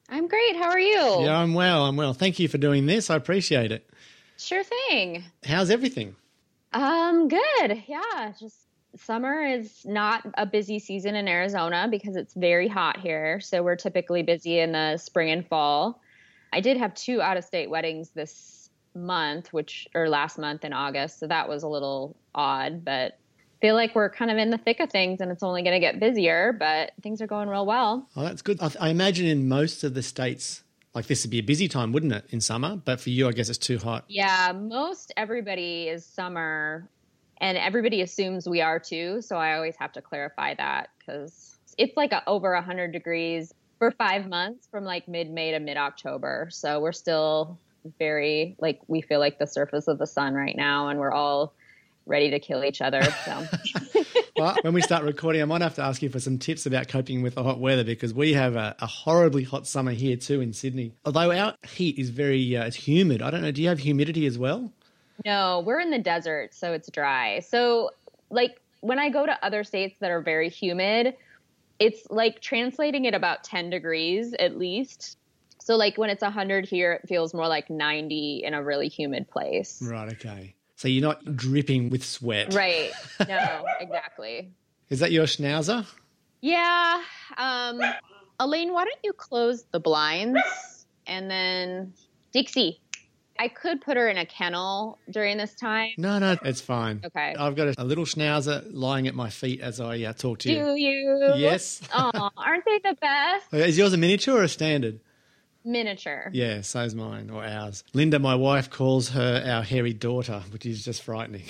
I'm great. How are you? Yeah, I'm well. I'm well. Thank you for doing this. I appreciate it. Sure thing. How's everything? Good. Yeah, just summer is not a busy season in Arizona because it's very hot here. So we're typically busy in the spring and fall. I did have two out-of-state weddings this month, or last month in August. So that was a little odd, but feel like we're kind of in the thick of things and it's only going to get busier, but things are going real well. Oh, that's good. I imagine in most of the states, like this would be a busy time, wouldn't it, in summer? But for you, I guess it's too hot. Yeah, most everybody is summer and everybody assumes we are too. So I always have to clarify that because it's like over 100 degrees for 5 months from like mid-May to mid-October. So we're still very we feel like the surface of the sun right now and we're all ready to kill each other. So. Well, when we start recording, I might have to ask you for some tips about coping with the hot weather because we have a horribly hot summer here too in Sydney. Although our heat is very it's humid. I don't know. Do you have humidity as well? No, we're in the desert, so it's dry. So when I go to other states that are very humid, it's like translating at about 10 degrees at least. So when it's 100 here, it feels more like 90 in a really humid place. Right, okay. So you're not dripping with sweat. Right. No, exactly. Is that your schnauzer? Yeah. Elaine, why don't you close the blinds? And then Dixie, I could put her in a kennel during this time. No, it's fine. Okay. I've got a little schnauzer lying at my feet as I talk to you. Do you? Yes. Oh, aren't they the best? Is yours a miniature or a standard? Miniature. Yeah, so's mine, or ours. Linda, my wife, calls her our hairy daughter, which is just frightening.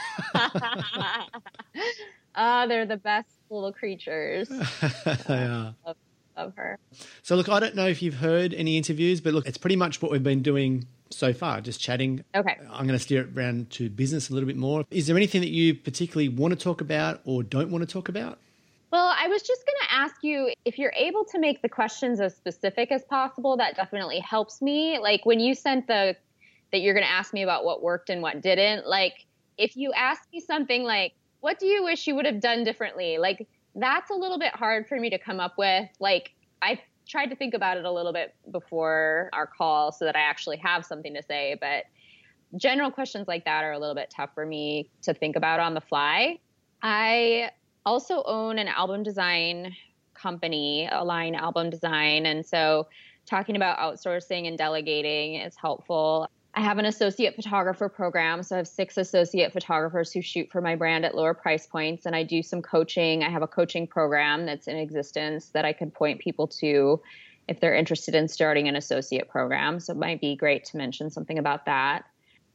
They're the best little creatures. They are. Love her. So, look, I don't know if you've heard any interviews, but look, it's pretty much what we've been doing so far, just chatting. Okay. I'm going to steer it around to business a little bit more. Is there anything that you particularly want to talk about or don't want to talk about? Well, I was just going to ask you if you're able to make the questions as specific as possible. That definitely helps me. Like when you sent that you're going to ask me about what worked and what didn't, if you ask me something like, what do you wish you would have done differently? That's a little bit hard for me to come up with. I tried to think about it a little bit before our call so that I actually have something to say. But general questions like that are a little bit tough for me to think about on the fly. I also own an album design company, Align Album Design. And so talking about outsourcing and delegating is helpful. I have an associate photographer program. So I have 6 associate photographers who shoot for my brand at lower price points. And I do some coaching. I have a coaching program that's in existence that I could point people to if they're interested in starting an associate program. So it might be great to mention something about that.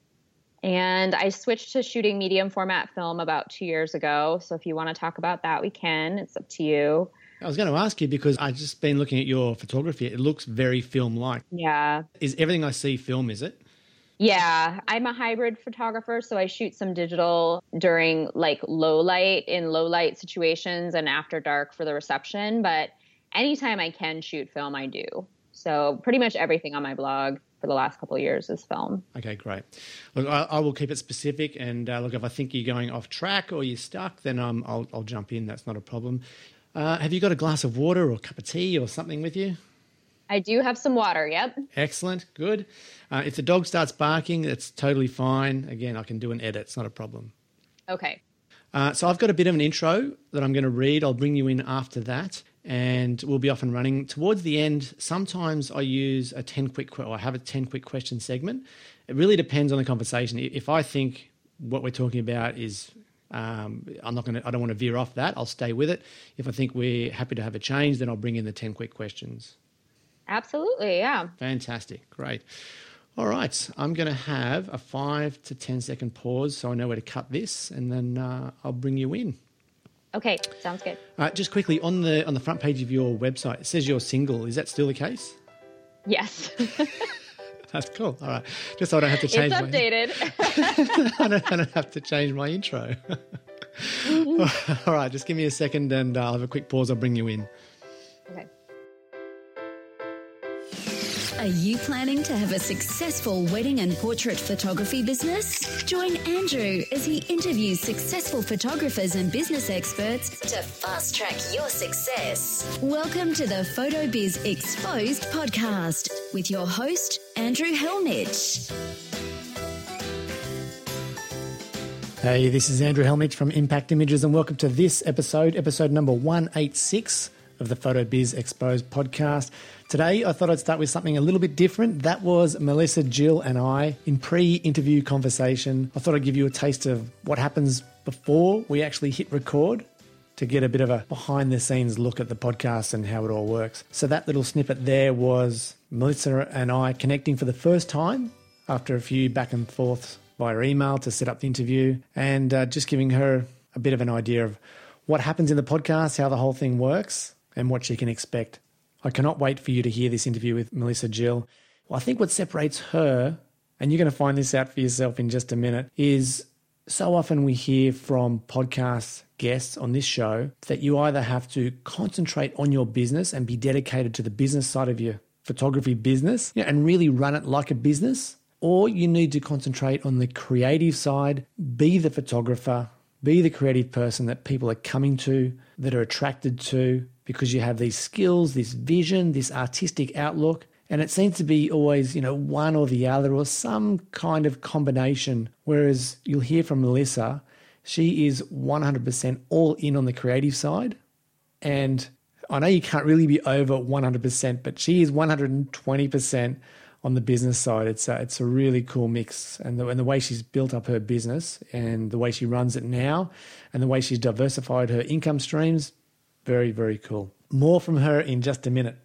And I switched to shooting medium format film about 2 years ago. So if you want to talk about that, we can. It's up to you. I was going to ask you because I've just been looking at your photography. It looks very film-like. Yeah. Is everything I see film, is it? Yeah. I'm a hybrid photographer. So I shoot some digital during low light situations and after dark for the reception. But anytime I can shoot film, I do. So pretty much everything on my blog for the last couple of years is film. Okay, great. Look, I will keep it specific. And look, if I think you're going off track or you're stuck, then I'll jump in. That's not a problem. Have you got a glass of water or a cup of tea or something with you? I do have some water, yep. Excellent, good. If the dog starts barking, that's totally fine. Again, I can do an edit. It's not a problem. Okay. So I've got a bit of an intro that I'm going to read. I'll bring you in after that. And we'll be off and running. Towards the end, sometimes I use I have a 10 quick question segment. It really depends on the conversation. If I think what we're talking about is, I don't want to veer off that, I'll stay with it. If I think we're happy to have a change, then I'll bring in the 10 quick questions. Absolutely, yeah. Fantastic, great. All right, I'm going to have a 5 to 10 second pause so I know where to cut this, and then I'll bring you in. Okay, sounds good. Just quickly, on the front page of your website, it says you're single. Is that still the case? Yes. That's cool. All right. Just so I don't have to change It's updated. I don't have to change my intro. All right, just give me a second and I'll have a quick pause. I'll bring you in. Okay. Are you planning to have a successful wedding and portrait photography business? Join Andrew as he interviews successful photographers and business experts to fast track your success. Welcome to the PhotoBiz Exposed podcast with your host, Andrew Hellmich. Hey, this is Andrew Hellmich from Impact Images, and welcome to this episode number 186 of the PhotoBiz Exposed podcast. Today, I thought I'd start with something a little bit different. That was Melissa, Jill, and I in pre-interview conversation. I thought I'd give you a taste of what happens before we actually hit record to get a bit of a behind-the-scenes look at the podcast and how it all works. So that little snippet there was Melissa and I connecting for the first time after a few back and forths via email to set up the interview, and just giving her a bit of an idea of what happens in the podcast, how the whole thing works, and what she can expect. I cannot wait for you to hear this interview with Melissa Jill. Well, I think what separates her, and you're going to find this out for yourself in just a minute, is so often we hear from podcast guests on this show that you either have to concentrate on your business and be dedicated to the business side of your photography business, and really run it like a business, or you need to concentrate on the creative side, be the photographer, be the creative person that people are coming to, that are attracted to, because you have these skills, this vision, this artistic outlook. And it seems to be always, one or the other or some kind of combination. Whereas you'll hear from Melissa, she is 100% all in on the creative side. And I know you can't really be over 100%, but she is 120% on the business side. It's a really cool mix, and the way she's built up her business and the way she runs it now and the way she's diversified her income streams, very, very cool. More from her in just a minute.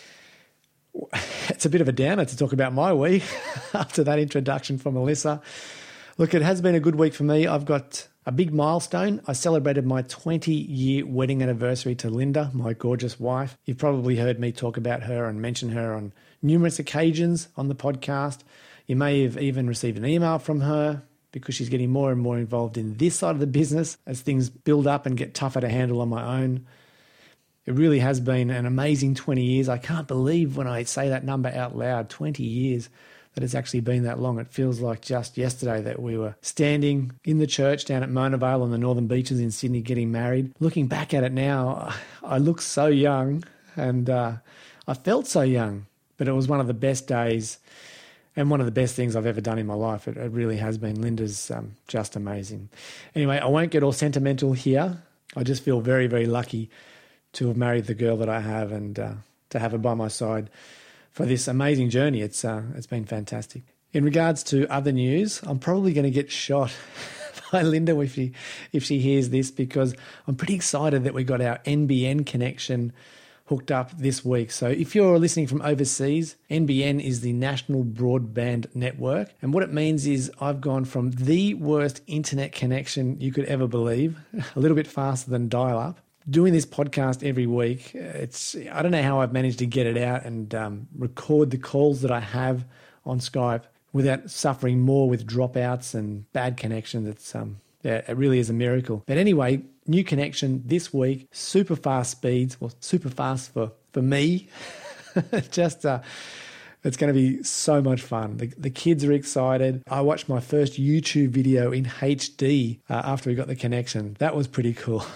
It's a bit of a downer to talk about my week after that introduction from Melissa. Look, it has been a good week for me. I've got a big milestone. I celebrated my 20-year wedding anniversary to Linda, my gorgeous wife. You've probably heard me talk about her and mention her on numerous occasions on the podcast. You may have even received an email from her because she's getting more and more involved in this side of the business as things build up and get tougher to handle on my own. It really has been an amazing 20 years. I can't believe when I say that number out loud, 20 years, that it's actually been that long. It feels like just yesterday that we were standing in the church down at Mona Vale on the Northern Beaches in Sydney getting married. Looking back at it now, I look so young, and I felt so young, but it was one of the best days and one of the best things I've ever done in my life. It really has been. Linda's just amazing. Anyway, I won't get all sentimental here. I just feel very, very lucky to have married the girl that I have, and to have her by my side for this amazing journey. It's been fantastic. In regards to other news, I'm probably going to get shot by Linda if she hears this, because I'm pretty excited that we got our NBN connection hooked up this week. So if you're listening from overseas, NBN is the National Broadband Network. And what it means is I've gone from the worst internet connection you could ever believe, a little bit faster than dial-up, doing this podcast every week. I don't know how I've managed to get it out and record the calls that I have on Skype without suffering more with dropouts and bad connection. It really is a miracle. But anyway, new connection this week, super fast speeds, well, super fast for me. Just it's going to be so much fun. The kids are excited. I watched my first YouTube video in HD after we got the connection. That was pretty cool.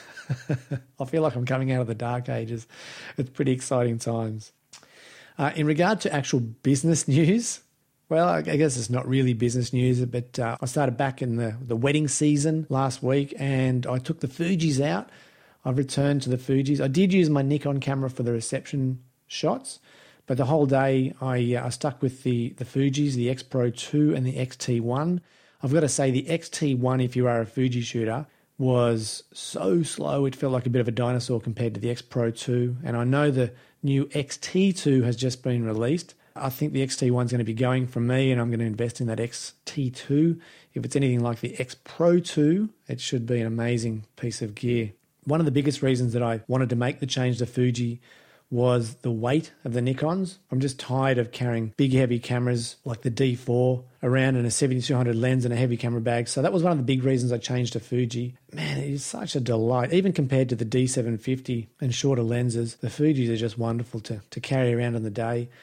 I feel like I'm coming out of the dark ages. It's pretty exciting times. In regard to actual business news, well, I guess it's not really business news, but I started back in the wedding season last week, and I took the Fujis out. I've returned to the Fujis. I did use my Nikon camera for the reception shots, but the whole day I stuck with the Fujis, the X Pro 2 and the X-T1. I've got to say the X-T1, if you are a Fuji shooter, was so slow. It felt like a bit of a dinosaur compared to the X Pro 2. And I know the new X-T2 has just been released. I think the X-T1 is going to be going for me, and I'm going to invest in that X-T2. If it's anything like the X Pro 2, it should be an amazing piece of gear. One of the biggest reasons that I wanted to make the change to Fuji was the weight of the Nikons. I'm just tired of carrying big, heavy cameras like the D4 around in a 7200 lens and a heavy camera bag. So that was one of the big reasons I changed to Fuji. Man, it is such a delight. Even compared to the D750 and shorter lenses, the Fujis are just wonderful to carry around on the day.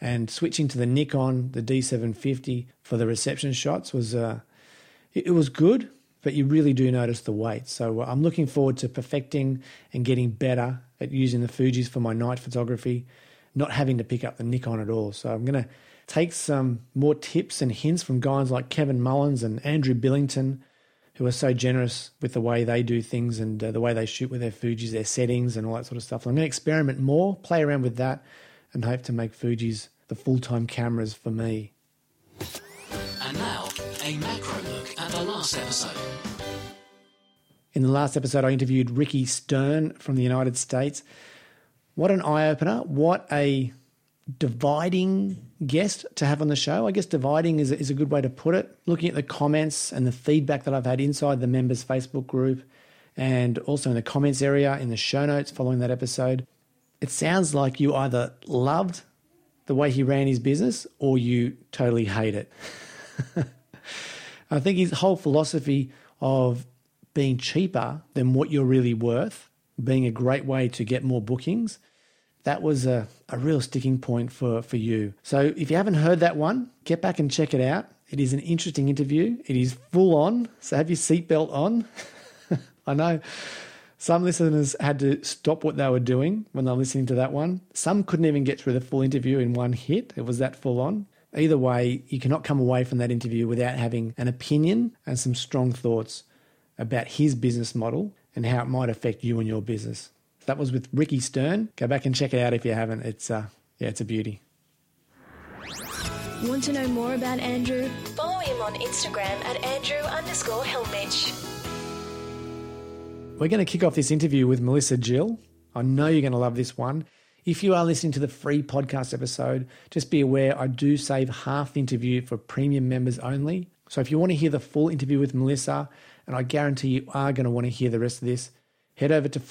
And switching to the Nikon, the D750 for the reception shots was, it was good, but you really do notice the weight. So I'm looking forward to perfecting and getting better at using the Fujis for my night photography, not having to pick up the Nikon at all. So I'm going to take some more tips and hints from guys like Kevin Mullins and Andrew Billington, who are so generous with the way they do things and the way they shoot with their Fujis, their settings and all that sort of stuff. I'm going to experiment more, play around with that, and hope to make Fujis the full-time cameras for me. And now, a macro look at the last episode. In the last episode, I interviewed Ricky Stern from the United States. What an eye-opener. What a dividing guest to have on the show. I guess dividing is a good way to put it. Looking at the comments and the feedback that I've had inside the members' Facebook group and also in the comments area in the show notes following that episode, it sounds like you either loved the way he ran his business or you totally hate it. I think his whole philosophy of being cheaper than what you're really worth, being a great way to get more bookings, that was a real sticking point for you. So if you haven't heard that one, get back and check it out. It is an interesting interview. It is full on, so have your seatbelt on. I know some listeners had to stop what they were doing when they were listening to that one. Some couldn't even get through the full interview in one hit. It was that full on. Either way, you cannot come away from that interview without having an opinion and some strong thoughts about his business model and how it might affect you and your business. That was with Ricky Stern. Go back and check it out if you haven't. It's a beauty. Want to know more about Andrew? Follow him on Instagram at Andrew_Hellmich. We're going to kick off this interview with Melissa Gill. I know you're going to love this one. If you are listening to the free podcast episode, just be aware I do save half the interview for premium members only. So if you want to hear the full interview with Melissa, and I guarantee you are going to want to hear the rest of this, head over to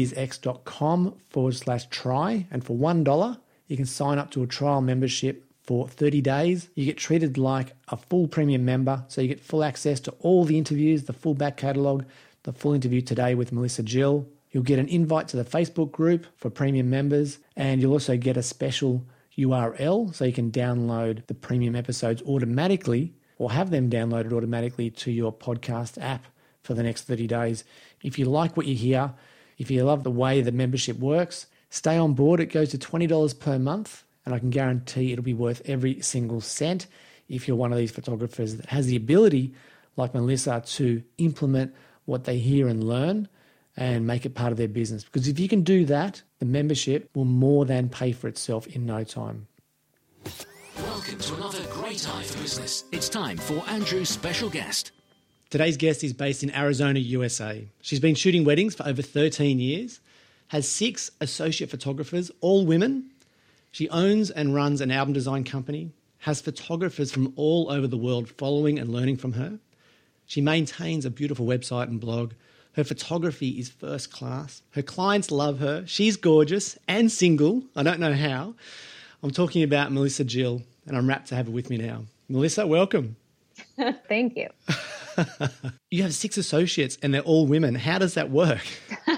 photobizx.com/try. And for $1, you can sign up to a trial membership for 30 days. You get treated like a full premium member. So you get full access to all the interviews, the full back catalogue, the full interview today with Melissa Gill. You'll get an invite to the Facebook group for premium members, and you'll also get a special URL so you can download the premium episodes automatically or have them downloaded automatically to your podcast app for the next 30 days. If you like what you hear, if you love the way the membership works, stay on board. It goes to $20 per month, and I can guarantee it'll be worth every single cent if you're one of these photographers that has the ability, like Melissa, to implement what they hear and learn and make it part of their business. Because if you can do that, the membership will more than pay for itself in no time. Welcome to another Great Eye for Business. It's time for Andrew's special guest. Today's guest is based in Arizona, USA. She's been shooting weddings for over 13 years, has 6 associate photographers, all women. She owns and runs an album design company, has photographers from all over the world following and learning from her. She maintains a beautiful website and blog. Her photography is first class. Her clients love her. She's gorgeous and single. I don't know how. I'm talking about Melissa Gill, and I'm rapt to have her with me now. Melissa, welcome. Thank you. You have 6 associates and they're all women. How does that work?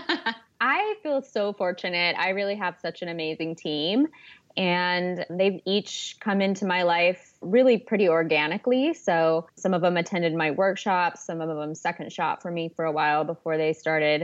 I feel so fortunate. I really have such an amazing team, and they've each come into my life really pretty organically. So some of them attended my workshops, some of them second shop for me for a while before they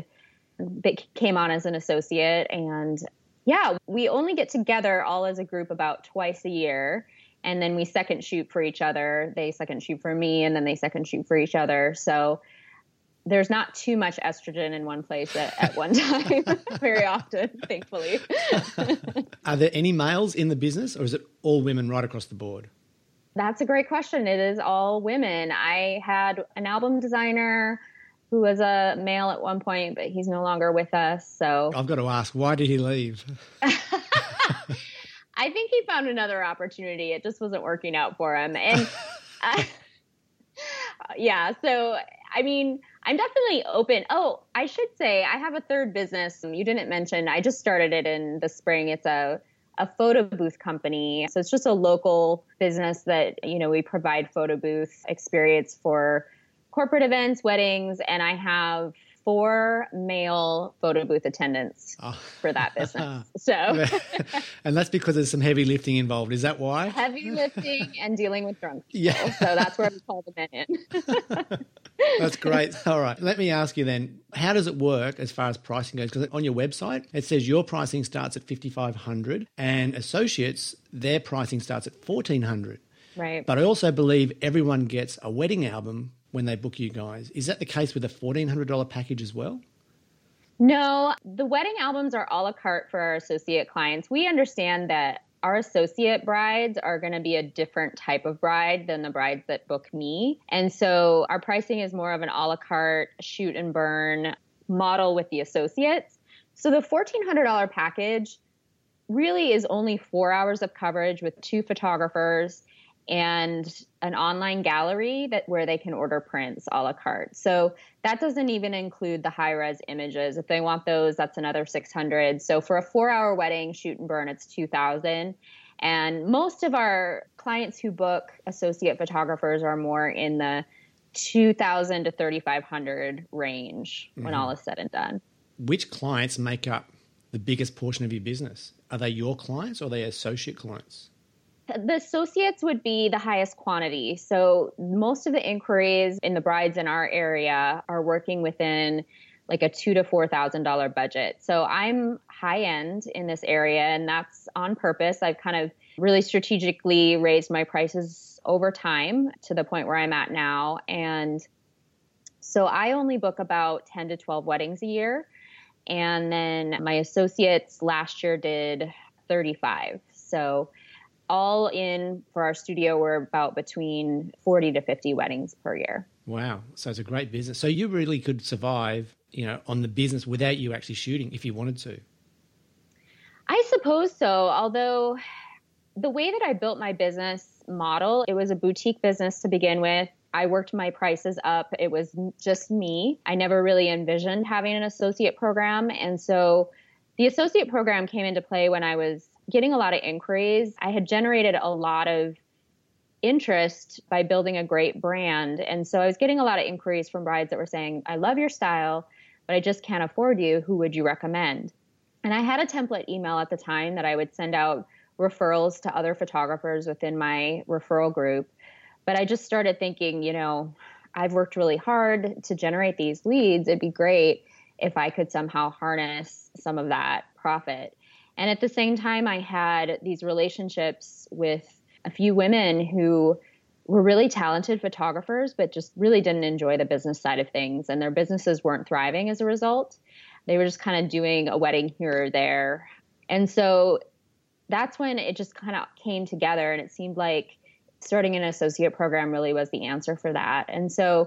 came on as an associate. And yeah, we only get together all as a group about twice a year. And then we second shoot for each other. They second shoot for me, and then they second shoot for each other. So there's not too much estrogen in one place at one time very often, thankfully. Are there any males in the business, or is it all women right across the board? That's a great question. It is all women. I had an album designer who was a male at one point, but he's no longer with us. So I've got to ask, why did he leave? I think he found another opportunity. It just wasn't working out for him. And yeah, so I mean, I'm definitely open. Oh, I should say I have a third business. You didn't mention, I just started it in the spring. It's a photo booth company. So it's just a local business that, we provide photo booth experience for corporate events, weddings, and I have 4 male photo booth attendants for that business. So, and that's because there's some heavy lifting involved. Is that why? Heavy lifting and dealing with drunk people. Yeah. So that's where we call the men in. That's great. All right. Let me ask you then, how does it work as far as pricing goes? Because on your website, it says your pricing starts at $5,500 and associates, their pricing starts at $1,400. Right. But I also believe everyone gets a wedding album when they book you guys. Is that the case with a $1,400 package as well? No, the wedding albums are a la carte for our associate clients. We understand that our associate brides are going to be a different type of bride than the brides that book me. And so our pricing is more of an a la carte shoot and burn model with the associates. So the $1,400 package really is only 4 hours of coverage with 2 photographers and an online gallery where they can order prints a la carte. So that doesn't even include the high-res images. If they want those, that's another $600. So for a 4-hour wedding shoot and burn, it's $2,000. And most of our clients who book associate photographers are more in the $2,000 to $3,500 range when all is said and done. Which clients make up the biggest portion of your business? Are they your clients or are they associate clients? The associates would be the highest quantity. So most of the inquiries in the brides in our area are working within like a $2,000 to $4,000 budget. So I'm high end in this area, and that's on purpose. I've kind of really strategically raised my prices over time to the point where I'm at now. And so I only book about 10 to 12 weddings a year. And then my associates last year did 35. So all in for our studio, we're about between 40 to 50 weddings per year. Wow. So it's a great business. So you really could survive, on the business without you actually shooting if you wanted to. I suppose so. Although the way that I built my business model, it was a boutique business to begin with. I worked my prices up. It was just me. I never really envisioned having an associate program. And so the associate program came into play when I was getting a lot of inquiries. I had generated a lot of interest by building a great brand. And so I was getting a lot of inquiries from brides that were saying, I love your style, but I just can't afford you. Who would you recommend? And I had a template email at the time that I would send out referrals to other photographers within my referral group. But I just started thinking, I've worked really hard to generate these leads. It'd be great if I could somehow harness some of that profit. And at the same time, I had these relationships with a few women who were really talented photographers, but just really didn't enjoy the business side of things. And their businesses weren't thriving as a result. They were just kind of doing a wedding here or there. And so that's when it just kind of came together. And it seemed like starting an associate program really was the answer for that. And so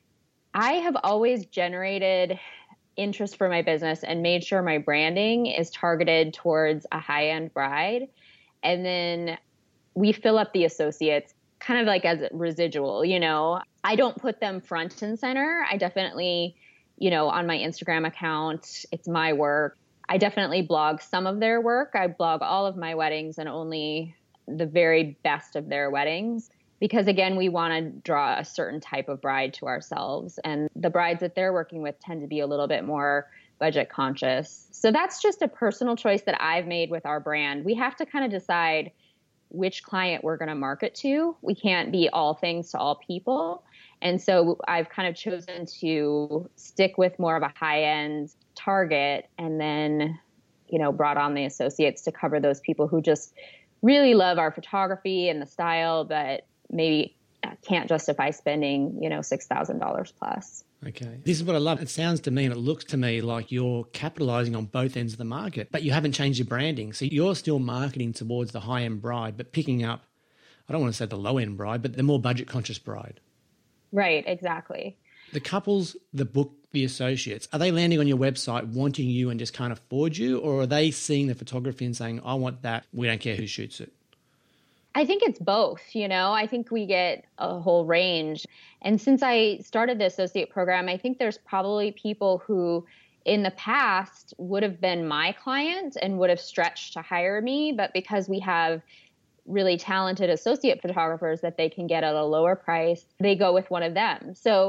I have always generated interest for my business and made sure my branding is targeted towards a high-end bride. And then we fill up the associates kind of like as a residual, I don't put them front and center. I definitely, on my Instagram account, it's my work. I definitely blog some of their work. I blog all of my weddings and only the very best of their weddings. Because again, we want to draw a certain type of bride to ourselves. And the brides that they're working with tend to be a little bit more budget conscious. So that's just a personal choice that I've made with our brand. We have to kind of decide which client we're going to market to. We can't be all things to all people. And so I've kind of chosen to stick with more of a high-end target and then, brought on the associates to cover those people who just really love our photography and the style, but maybe can't justify spending, $6,000 plus. Okay. This is what I love. It sounds to me and it looks to me like you're capitalizing on both ends of the market, but you haven't changed your branding. So you're still marketing towards the high-end bride, but picking up, I don't want to say the low-end bride, but the more budget-conscious bride. Right, exactly. The couples that book the associates, are they landing on your website wanting you and just can't afford you, or are they seeing the photography and saying, I want that, we don't care who shoots it? I think it's both, I think we get a whole range. And since I started the associate program, I think there's probably people who in the past would have been my client and would have stretched to hire me. But because we have really talented associate photographers that they can get at a lower price, they go with one of them. So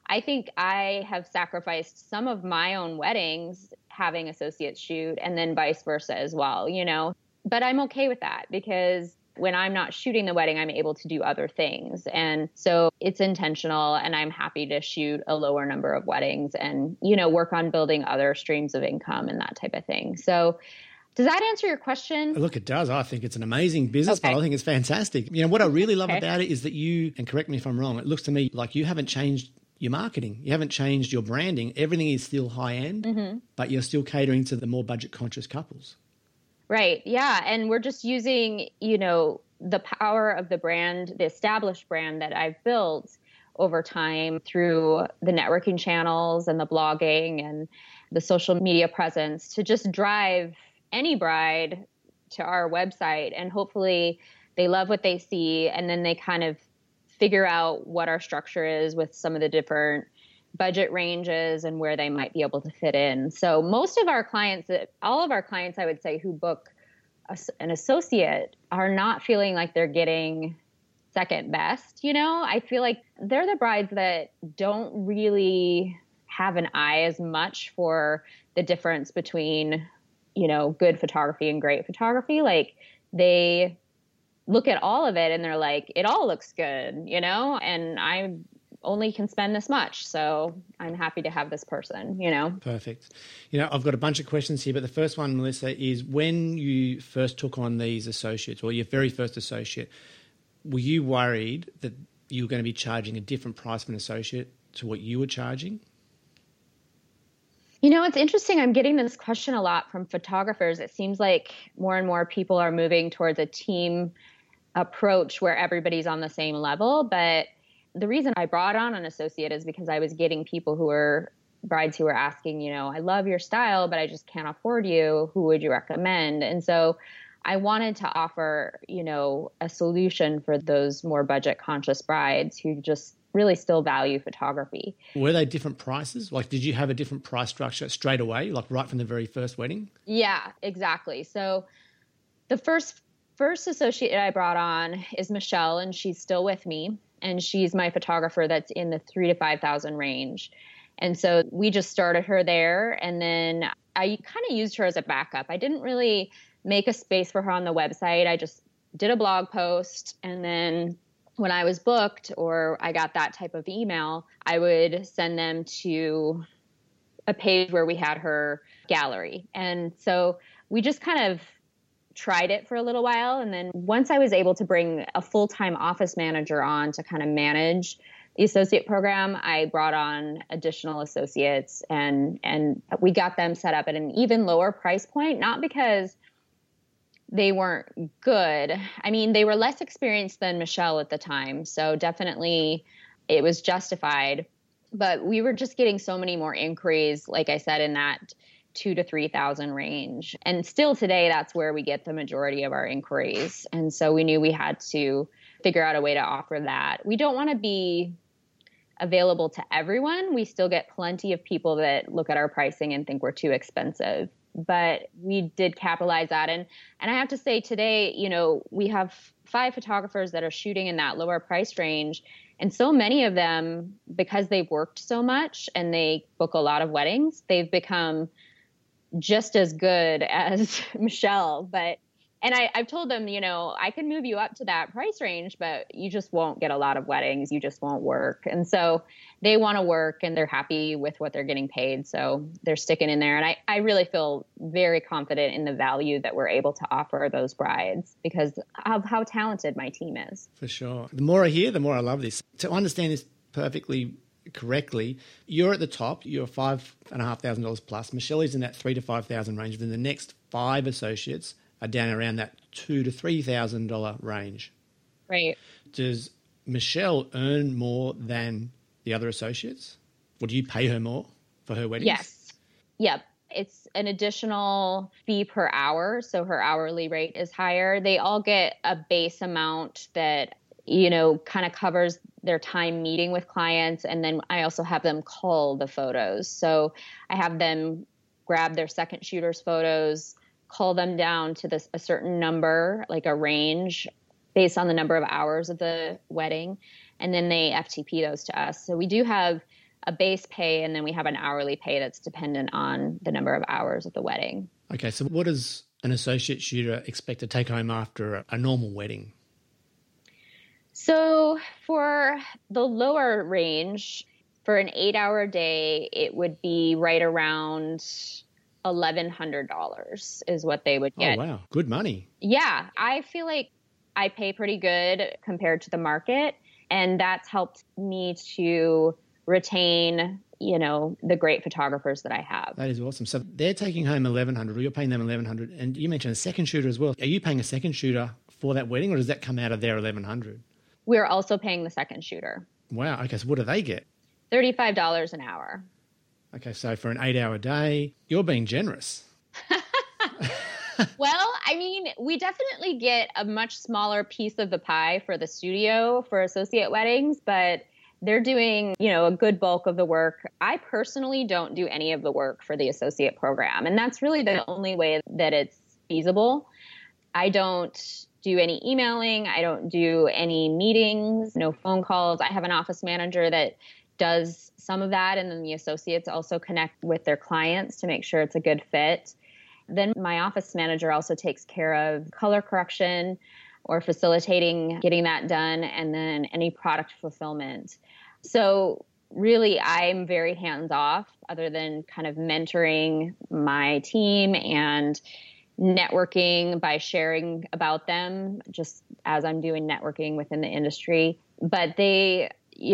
I think I have sacrificed some of my own weddings having associates shoot, and then vice versa as well, you know. But I'm okay with that because when I'm not shooting the wedding, I'm able to do other things. And so it's intentional, and I'm happy to shoot a lower number of weddings and, you know, work on building other streams of income and that type of thing. So does that answer your question? Look, it does. I think it's an amazing business model. I think it's fantastic. You know, what I really love about it is that you, and correct me if I'm wrong, it looks to me like you haven't changed your marketing. You haven't changed your branding. Everything is still high end, but you're still catering to the more budget conscious couples. Right. Yeah. And we're just using, you know, the power of the brand, the established brand that I've built over time through the networking channels and the blogging and the social media presence to just drive any bride to our website. And hopefully they love what they see. And then they kind of figure out what our structure is with some of the different budget ranges and where they might be able to fit in. So most of our clients, all of our clients, I would say, who book an associate are not feeling like they're getting second best. You know, I feel like they're the brides that don't really have an eye as much for the difference between, you know, good photography and great photography. Like they look at all of it and they're like, it all looks good, you know, and I only can spend this much. So I'm happy to have this person, you know. Perfect. You know, I've got a bunch of questions here, but the first one, Melissa, is when you first took on these associates, or your very first associate, were you worried that you were going to be charging a different price for an associate to what you were charging? You know, it's interesting. I'm getting this question a lot from photographers. It seems like more and more people are moving towards a team approach where everybody's on the same level. But the reason I brought on an associate is because I was getting people who were brides who were asking, you know, I love your style, but I just can't afford you. Who would you recommend? And so I wanted to offer, you know, a solution for those more budget conscious brides who just really still value photography. Were they different prices? Like, did you have a different price structure straight away, like right from the very first wedding? Yeah, exactly. So the first associate I brought on is Michelle, and she's still with me. And she's my photographer that's in the $3,000 to $5,000 range. And so we just started her there. And then I kind of used her as a backup. I didn't really make a space for her on the website. I just did a blog post. And then when I was booked or I got that type of email, I would send them to a page where we had her gallery. And so we just kind of tried it for a little while. And then once I was able to bring a full-time office manager on to kind of manage the associate program, I brought on additional associates and we got them set up at an even lower price point, not because they weren't good. I mean, they were less experienced than Michelle at the time. So definitely it was justified, but we were just getting so many more inquiries, like I said, in that $2,000 to $3,000 range. And still today, that's where we get the majority of our inquiries. And so we knew we had to figure out a way to offer that. We don't want to be available to everyone. We still get plenty of people that look at our pricing and think we're too expensive. But we did capitalize that. And I have to say today, you know, we have 5 photographers that are shooting in that lower price range. And so many of them, because they've worked so much and they book a lot of weddings, they've become just as good as Michelle. And I've told them, you know, I can move you up to that price range, but you just won't get a lot of weddings. You just won't work. And so they want to work and they're happy with what they're getting paid. So they're sticking in there. And I really feel very confident in the value that we're able to offer those brides because of how talented my team is. For sure. The more I hear, the more I love this. To understand this perfectly correctly, you're at the top, you're $5,500 plus. Michelle is in that $3,000 to $5,000 range. Then the next 5 associates are down around that $2,000 to $3,000 range. Right. Does Michelle earn more than the other associates? Or do you pay her more for her weddings? Yes. Yep. It's an additional fee per hour. So her hourly rate is higher. They all get a base amount that, you know, kind of covers their time meeting with clients. And then I also have them call the photos. So I have them grab their second shooter's photos, call them down to a certain number, like a range based on the number of hours of the wedding. And then they FTP those to us. So we do have a base pay, and then we have an hourly pay that's dependent on the number of hours of the wedding. Okay, so what does an associate shooter expect to take home after a normal wedding? So for the lower range, for an 8-hour day, it would be right around $1,100 is what they would get. Oh, wow. Good money. Yeah, I feel like I pay pretty good compared to the market, and that's helped me to retain, the great photographers that I have. That is awesome. So they're taking home $1,100, or you're paying them $1,100, and you mentioned a second shooter as well. Are you paying a second shooter for that wedding, or does that come out of their $1,100? We're also paying the second shooter. Wow. Okay, so what do they get? $35 an hour. Okay, so for an 8-hour day, you're being generous. Well, I mean, we definitely get a much smaller piece of the pie for the studio for associate weddings, but they're doing, a good bulk of the work. I personally don't do any of the work for the associate program, and that's really the only way that it's feasible. I don't do any emailing. I don't do any meetings, no phone calls. I have an office manager that does some of that, and then the associates also connect with their clients to make sure it's a good fit. Then my office manager also takes care of color correction or facilitating getting that done, and then any product fulfillment. So really, I'm very hands-off other than kind of mentoring my team and networking by sharing about them, just as I'm doing networking within the industry. But they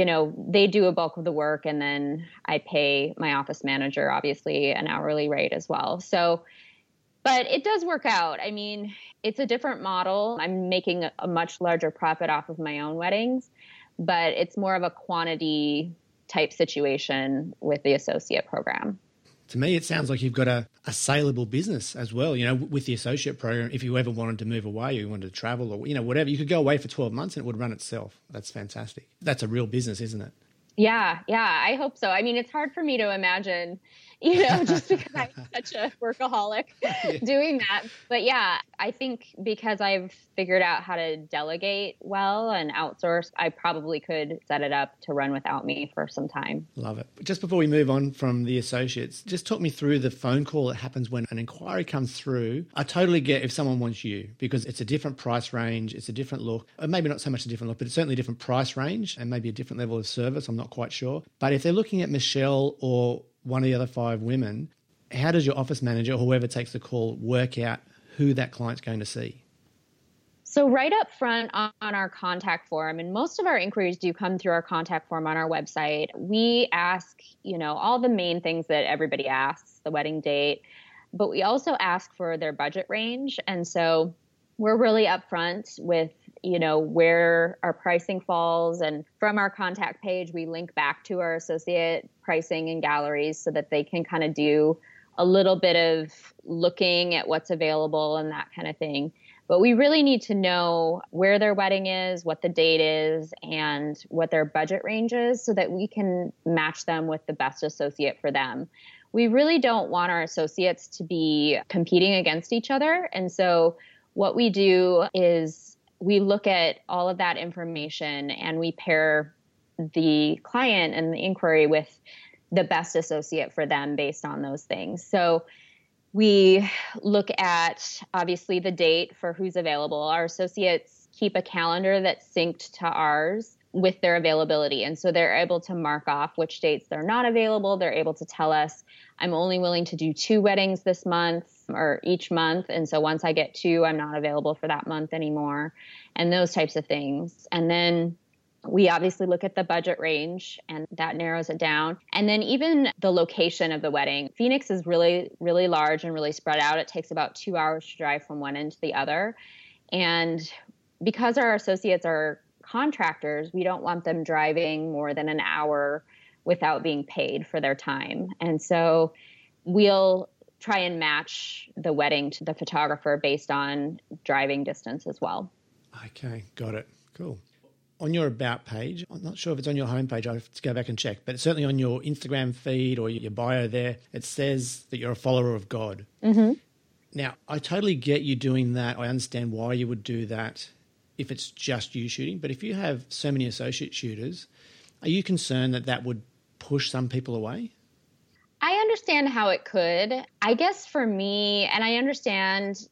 do a bulk of the work, and then I pay my office manager, obviously, an hourly rate as well. So, but it does work out. I mean, it's a different model. I'm making a much larger profit off of my own weddings, but it's more of a quantity type situation with the associate program. To me, it sounds like you've got a saleable business as well, with the associate program. If you ever wanted to move away, or you wanted to travel, or, whatever, you could go away for 12 months and it would run itself. That's fantastic. That's a real business, isn't it? Yeah, I hope so. I mean, it's hard for me to imagine, just because I'm such a workaholic doing that. But yeah, I think because I've figured out how to delegate well and outsource, I probably could set it up to run without me for some time. Love it. Just before we move on from the associates, just talk me through the phone call that happens when an inquiry comes through. I totally get if someone wants you, because it's a different price range, it's a different look, or maybe not so much a different look, but it's certainly a different price range and maybe a different level of service. I'm not quite sure. But if they're looking at Michelle or one of the other 5 women, how does your office manager or whoever takes the call work out who that client's going to see? So right up front on our contact form, and most of our inquiries do come through our contact form on our website, we ask, all the main things that everybody asks, the wedding date, but we also ask for their budget range. And so we're really upfront with, where our pricing falls. And from our contact page, we link back to our associate pricing and galleries so that they can kind of do a little bit of looking at what's available and that kind of thing. But we really need to know where their wedding is, what the date is, and what their budget range is so that we can match them with the best associate for them. We really don't want our associates to be competing against each other. And so what we do is we look at all of that information and we pair the client and the inquiry with the best associate for them based on those things. So we look at, obviously, the date for who's available. Our associates keep a calendar that's synced to ours with their availability. And so they're able to mark off which dates they're not available. They're able to tell us, I'm only willing to do 2 weddings this month or each month. And so once I get 2, I'm not available for that month anymore, and those types of things. And then we obviously look at the budget range, and that narrows it down. And then even the location of the wedding. Phoenix is really, really large and really spread out. It takes about 2 hours to drive from one end to the other. And because our associates are contractors, we don't want them driving more than an hour without being paid for their time. And so we'll try and match the wedding to the photographer based on driving distance as well. Okay, got it. Cool. On your About page, I'm not sure if it's on your homepage, I have to go back and check, but certainly on your Instagram feed or your bio there, it says that you're a follower of God. Mm-hmm. Now, I totally get you doing that. I understand why you would do that if it's just you shooting, but if you have so many associate shooters, are you concerned that that would push some people away? I understand how it could. I guess for me, and I understand,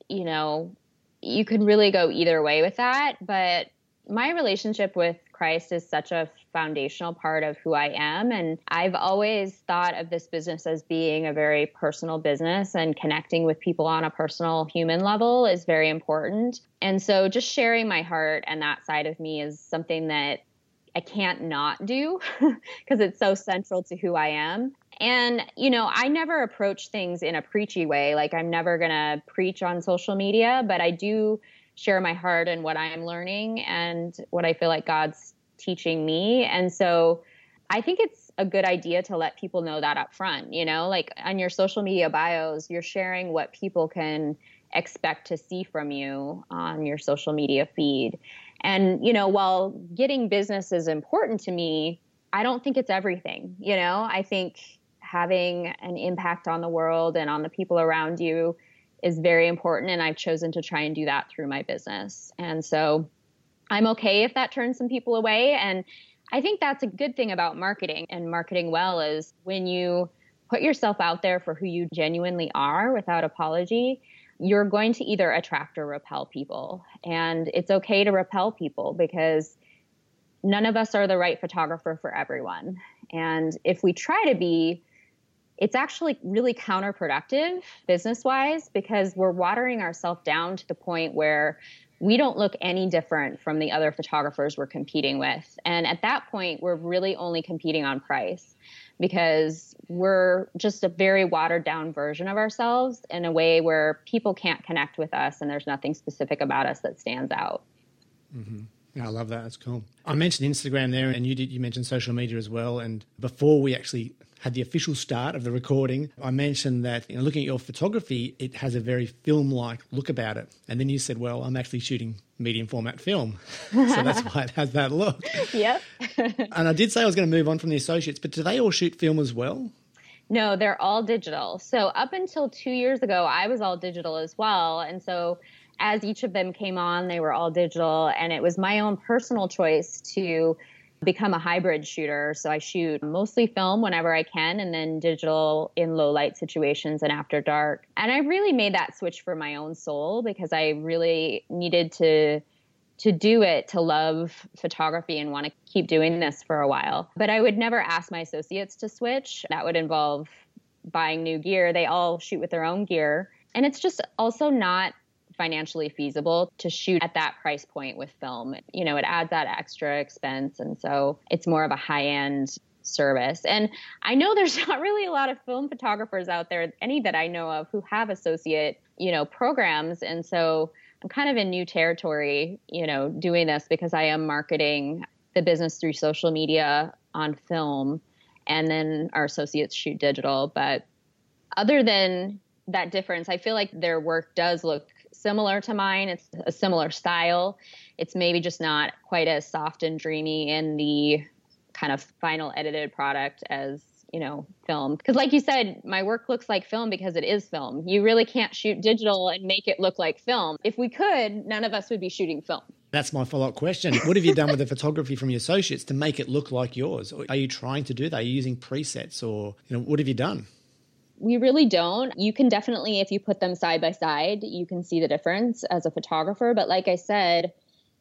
you could really go either way with that, but my relationship with Christ is such a foundational part of who I am. And I've always thought of this business as being a very personal business, and connecting with people on a personal human level is very important. And so just sharing my heart and that side of me is something that I can't not do because it's so central to who I am. And, I never approach things in a preachy way. Like, I'm never going to preach on social media, but I do share my heart and what I'm learning and what I feel like God's teaching me. And so I think it's a good idea to let people know that up front, like on your social media bios, you're sharing what people can expect to see from you on your social media feed. And, while getting business is important to me, I don't think it's everything. I think having an impact on the world and on the people around you is very important. And I've chosen to try and do that through my business. And so I'm okay if that turns some people away. And I think that's a good thing about marketing, and marketing well, is when you put yourself out there for who you genuinely are without apology, you're going to either attract or repel people. And it's okay to repel people because none of us are the right photographer for everyone. And if we try to be, it's actually really counterproductive business-wise, because we're watering ourselves down to the point where we don't look any different from the other photographers we're competing with. And at that point, we're really only competing on price, because we're just a very watered down version of ourselves in a way where people can't connect with us and there's nothing specific about us that stands out. Mm-hmm. Yeah, I love that. That's cool. I mentioned Instagram there, and you mentioned social media as well. And before we actually had the official start of the recording, I mentioned that looking at your photography, it has a very film-like look about it. And then you said, well, I'm actually shooting medium format film. So that's why it has that look. Yep. And I did say I was going to move on from the associates, but do they all shoot film as well? No, they're all digital. So up until 2 years ago, I was all digital as well. And so as each of them came on, they were all digital. And it was my own personal choice to become a hybrid shooter. So I shoot mostly film whenever I can, and then digital in low light situations and after dark. And I really made that switch for my own soul, because I really needed to do it to love photography and want to keep doing this for a while. But I would never ask my associates to switch. That would involve buying new gear. They all shoot with their own gear. And it's just also not financially feasible to shoot at that price point with film. It adds that extra expense. And so it's more of a high-end service. And I know there's not really a lot of film photographers out there, any that I know of, who have associate, programs. And so I'm kind of in new territory, doing this, because I am marketing the business through social media on film, and then our associates shoot digital. But other than that difference, I feel like their work does look similar to mine. It's a similar style. It's maybe just not quite as soft and dreamy in the kind of final edited product as, film. Because like you said, my work looks like film because it is film. You really can't shoot digital and make it look like film. If we could, none of us would be shooting film. That's my follow-up question. What have you done with the photography from your associates to make it look like yours? Are you trying to do that? Are you using presets, or, what have you done? We really don't. You can definitely, if you put them side by side, you can see the difference as a photographer. But like I said,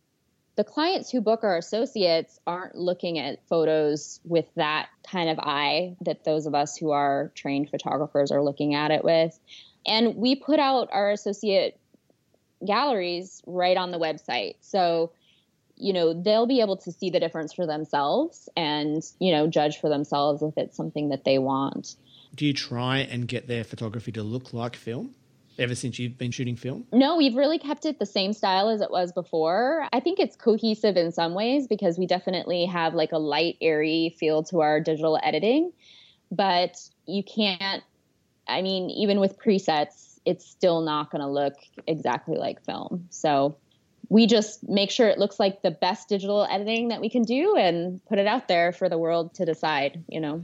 the clients who book our associates aren't looking at photos with that kind of eye that those of us who are trained photographers are looking at it with. And we put out our associate galleries right on the website. So, they'll be able to see the difference for themselves and, judge for themselves if it's something that they want. Do you try and get their photography to look like film ever since you've been shooting film? No, we've really kept it the same style as it was before. I think it's cohesive in some ways because we definitely have like a light, airy feel to our digital editing. But you can't, even with presets, it's still not going to look exactly like film. So we just make sure it looks like the best digital editing that we can do and put it out there for the world to decide,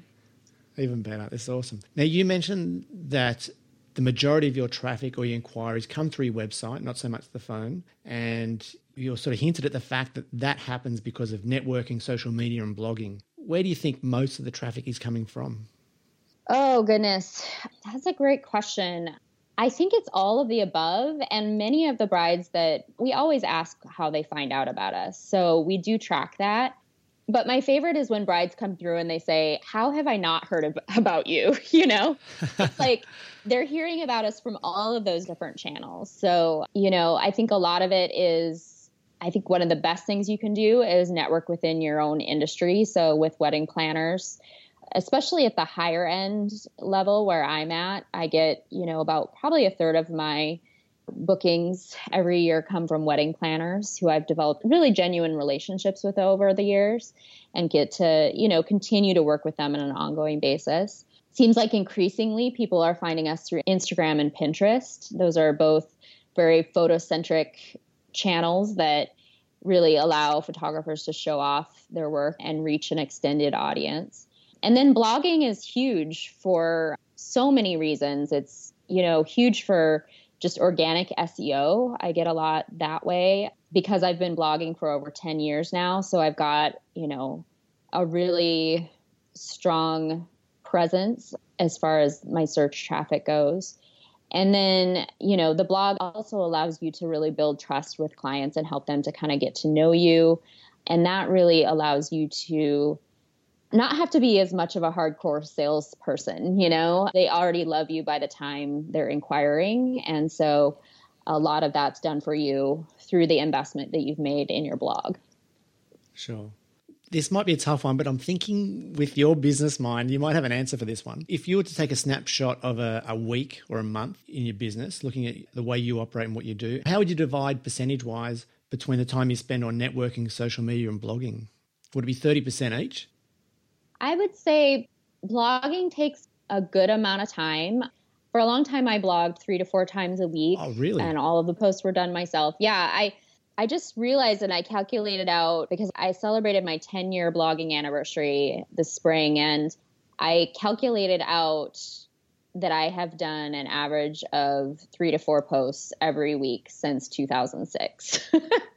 Even better. That's awesome. Now, you mentioned that the majority of your traffic or your inquiries come through your website, not so much the phone. And you sort of hinted at the fact that that happens because of networking, social media and blogging. where do you think most of the traffic is coming from? Oh, goodness. That's a great question. I think it's all of the above. And many of the brides that we always ask how they find out about us. So we do track that. But my favorite is when brides come through and they say, how have I not heard about you? It's like they're hearing about us from all of those different channels. So, I think a lot of it is, I think one of the best things you can do is network within your own industry. So with wedding planners, especially at the higher end level where I'm at, I get, about probably a third of my bookings every year come from wedding planners who I've developed really genuine relationships with over the years and get to, continue to work with them on an ongoing basis. Seems like increasingly people are finding us through Instagram and Pinterest. Those are both very photocentric channels that really allow photographers to show off their work and reach an extended audience. And then blogging is huge for so many reasons. It's, huge for just organic SEO. I get a lot that way because I've been blogging for over 10 years now. So I've got, a really strong presence as far as my search traffic goes. And then, the blog also allows you to really build trust with clients and help them to kind of get to know you. And that really allows you to not have to be as much of a hardcore salesperson. They already love you by the time they're inquiring. And so a lot of that's done for you through the investment that you've made in your blog. Sure. This might be a tough one, but I'm thinking with your business mind, you might have an answer for this one. If you were to take a snapshot of a week or a month in your business, looking at the way you operate and what you do, how would you divide percentage-wise between the time you spend on networking, social media and blogging? Would it be 30% each? I would say blogging takes a good amount of time. For a long time, I blogged 3 to 4 times a week. Oh, really? And all of the posts were done myself. Yeah, I just realized and I calculated out because I celebrated my 10-year blogging anniversary this spring, and I calculated out that I have done an average of 3 to 4 posts every week since 2006.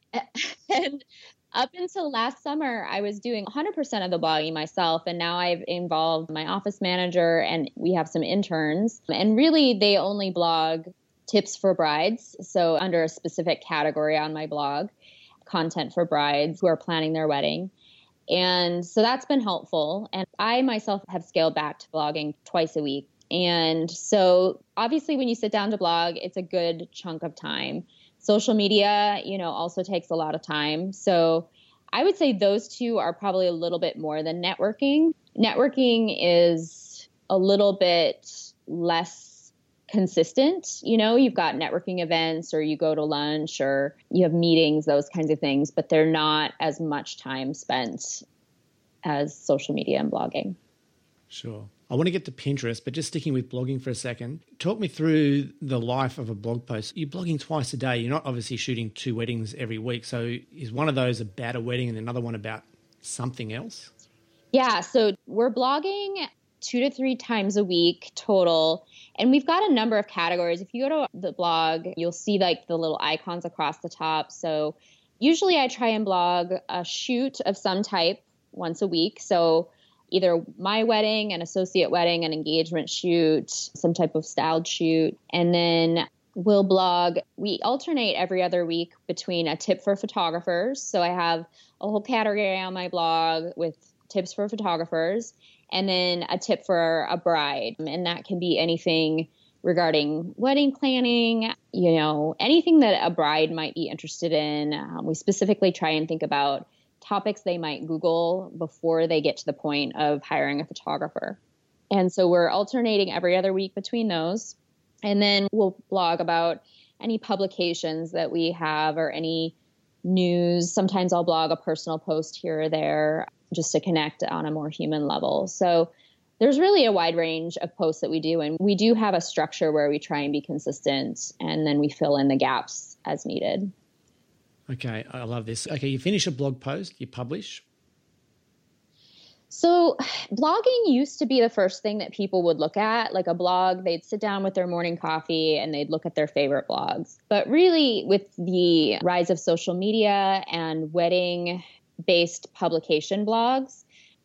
And up until last summer, I was doing 100% of the blogging myself, and now I've involved my office manager and we have some interns. And really, they only blog tips for brides, so under a specific category on my blog, content for brides who are planning their wedding. And so that's been helpful. And I myself have scaled back to blogging twice a week. And so obviously when you sit down to blog, it's a good chunk of time. Social media, also takes a lot of time. So I would say those two are probably a little bit more than networking. Networking is a little bit less consistent. You've got networking events or you go to lunch or you have meetings, those kinds of things, but they're not as much time spent as social media and blogging. Sure. I want to get to Pinterest, but just sticking with blogging for a second. Talk me through the life of a blog post. You're blogging twice a day. You're not obviously shooting 2 weddings every week. So is one of those about a wedding and another one about something else? Yeah. So we're blogging 2 to 3 times a week total. And we've got a number of categories. If you go to the blog, you'll see like the little icons across the top. So usually I try and blog a shoot of some type once a week. So either my wedding, an associate wedding, an engagement shoot, some type of styled shoot. And then we'll blog. We alternate every other week between a tip for photographers. So I have a whole category on my blog with tips for photographers and then a tip for a bride. And that can be anything regarding wedding planning, anything that a bride might be interested in. We specifically try and think about topics they might Google before they get to the point of hiring a photographer. And so we're alternating every other week between those. And then we'll blog about any publications that we have or any news. Sometimes I'll blog a personal post here or there just to connect on a more human level. So there's really a wide range of posts that we do. And we do have a structure where we try and be consistent and then we fill in the gaps as needed. Okay, I love this. Okay, you finish a blog post, you publish. So blogging used to be the first thing that people would look at, like a blog. They'd sit down with their morning coffee and they'd look at their favorite blogs. But really, with the rise of social media and wedding-based publication blogs,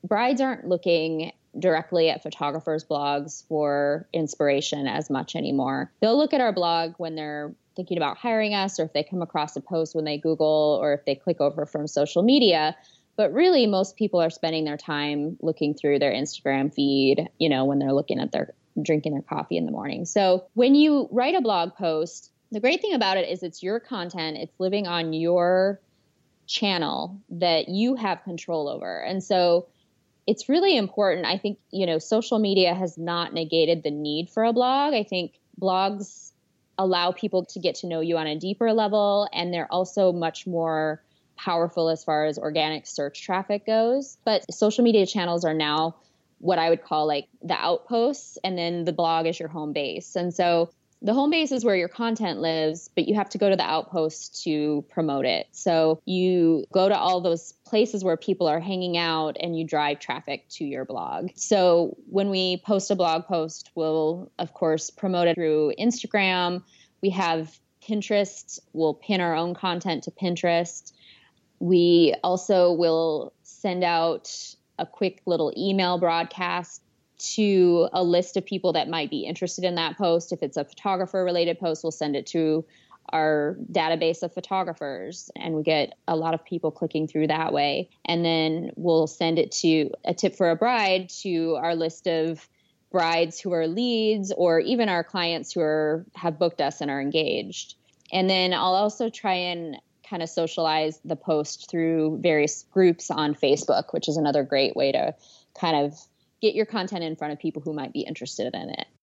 brides aren't looking directly at photographers' blogs for inspiration as much anymore. They'll look at our blog when they're thinking about hiring us, or if they come across a post when they Google, or if they click over from social media. But really, most people are spending their time looking through their Instagram feed, when they're looking at drinking their coffee in the morning. So when you write a blog post, the great thing about it is it's your content. It's living on your channel that you have control over. And so it's really important. I think, social media has not negated the need for a blog. I think blogs allow people to get to know you on a deeper level, and they're also much more powerful as far as organic search traffic goes. But social media channels are now what I would call like the outposts, and then the blog is your home base. And so the home base is where your content lives, but you have to go to the outpost to promote it. So you go to all those places where people are hanging out and you drive traffic to your blog. So when we post a blog post, we'll, of course, promote it through Instagram. We have Pinterest. We'll pin our own content to Pinterest. We also will send out a quick little email broadcast to a list of people that might be interested in that post. If it's a photographer related post, we'll send it to our database of photographers, and we get a lot of people clicking through that way. And then we'll send it to a tip for a bride to our list of brides who are leads, or even our clients who have booked us and are engaged. And then I'll also try and kind of socialize the post through various groups on Facebook, which is another great way to kind of get your content in front of people who might be interested in it.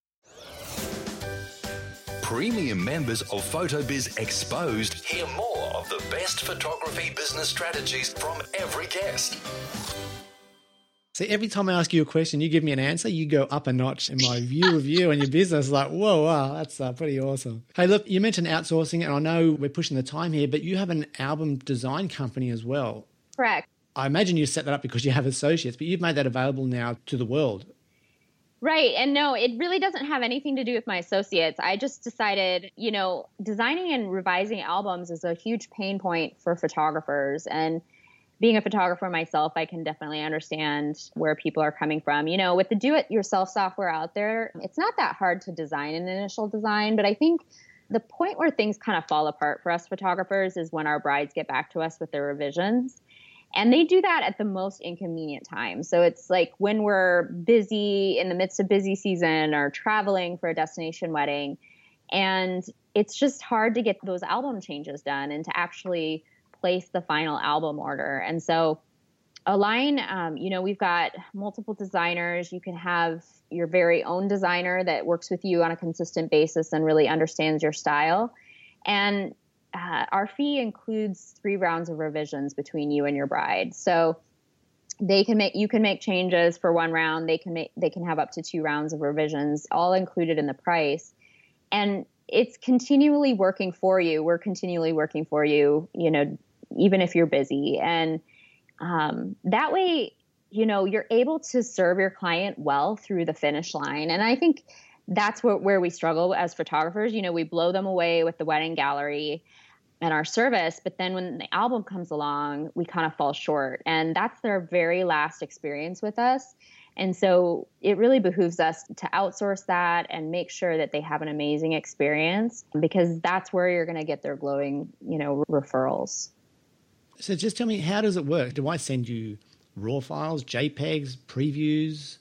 Premium members of PhotoBiz Exposed hear more of the best photography business strategies from every guest. See, every time I ask you a question, you give me an answer, you go up a notch in my view of you and your business. Like, whoa, wow, that's pretty awesome. Hey, look, you mentioned outsourcing, and I know we're pushing the time here, but you have an album design company as well. Correct. I imagine you set that up because you have associates, but you've made that available now to the world. Right. And no, it really doesn't have anything to do with my associates. I just decided, designing and revising albums is a huge pain point for photographers. And being a photographer myself, I can definitely understand where people are coming from. With the do-it-yourself software out there, it's not that hard to design an initial design, but I think the point where things kind of fall apart for us photographers is when our brides get back to us with their revisions. And they do that at the most inconvenient time. So it's like when we're busy in the midst of busy season or traveling for a destination wedding. And it's just hard to get those album changes done and to actually place the final album order. And so Align, we've got multiple designers. You can have your very own designer that works with you on a consistent basis and really understands your style. And our fee includes 3 rounds of revisions between you and your bride. So you can make changes for 1 round. They can have up to 2 rounds of revisions, all included in the price. And it's continually working for you. We're continually working for you, even if you're busy. And that way, you're able to serve your client well through the finish line. And I think that's where we struggle as photographers. We blow them away with the wedding gallery and our service, but then when the album comes along, we kind of fall short. And that's their very last experience with us. And so it really behooves us to outsource that and make sure that they have an amazing experience, because that's where you're going to get their glowing, referrals. So just tell me, how does it work? Do I send you raw files, JPEGs, previews?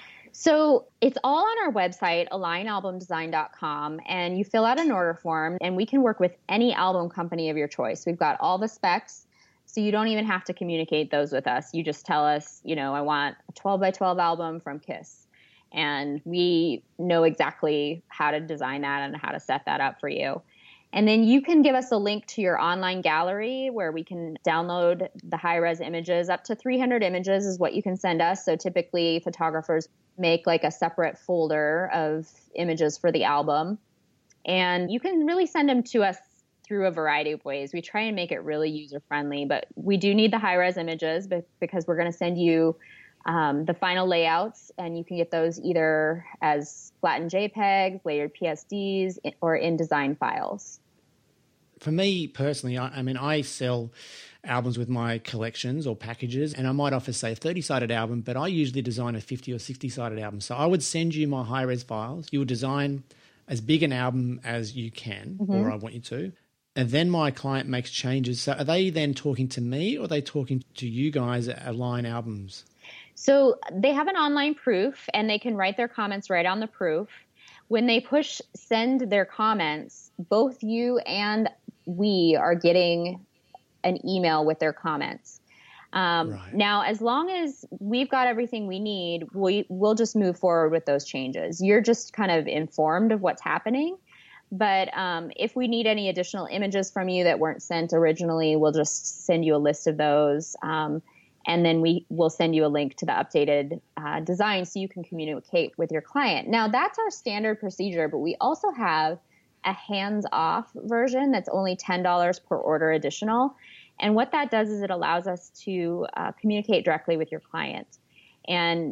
So it's all on our website, alignalbumdesign.com, and you fill out an order form, and we can work with any album company of your choice. We've got all the specs, so you don't even have to communicate those with us. You just tell us, I want a 12 by 12 album from Kiss, and we know exactly how to design that and how to set that up for you. And then you can give us a link to your online gallery where we can download the high-res images. Up to 300 images is what you can send us. So typically photographers make like a separate folder of images for the album. And you can really send them to us through a variety of ways. We try and make it really user-friendly, but we do need the high-res images because we're going to send you the final layouts, and you can get those either as flattened JPEGs, layered PSDs, or InDesign files. For me personally, I sell albums with my collections or packages, and I might offer, say, a 30-sided album, but I usually design a 50 or 60-sided album. So I would send you my high-res files. You would design as big an album as you can, or I want you to, and then my client makes changes. So are they then talking to me, or are they talking to you guys at Align Albums? So they have an online proof, and they can write their comments right on the proof. When they push send their comments, both you and we are getting an email with their comments. Right. Now, as long as we've got everything we need, we'll just move forward with those changes. You're just kind of informed of what's happening. But if we need any additional images from you that weren't sent originally, we'll just send you a list of those. And then we will send you a link to the updated design so you can communicate with your client. Now, that's our standard procedure, but we also have a hands-off version that's only $10 per order additional. And what that does is it allows us to communicate directly with your client. And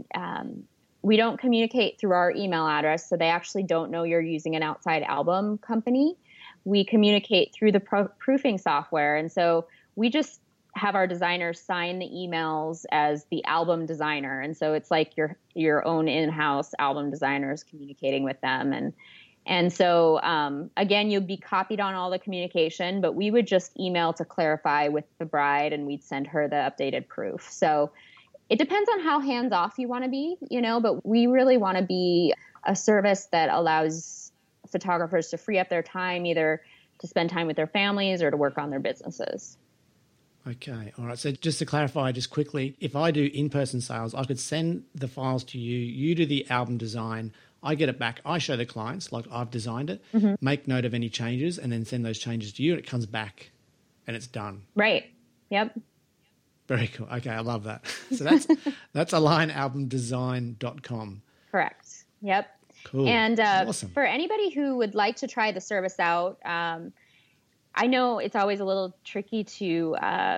we don't communicate through our email address, so they actually don't know you're using an outside album company. We communicate through the proofing software. And so we just have our designers sign the emails as the album designer. And so it's like your own in-house album designers communicating with them. And so, again, you'll be copied on all the communication, but we would just email to clarify with the bride, and we'd send her the updated proof. So it depends on how hands-off you want to be, but we really want to be a service that allows photographers to free up their time, either to spend time with their families or to work on their businesses. Okay. All right. So just to clarify just quickly, if I do in-person sales, I could send the files to you, you do the album design, I get it back, I show the clients like I've designed it, make note of any changes, and then send those changes to you, and it comes back and it's done. Right. Yep. Very cool. Okay. I love that. So that's alignalbumdesign.com. Correct. Yep. Cool. And awesome. For anybody who would like to try the service out, I know it's always a little tricky to,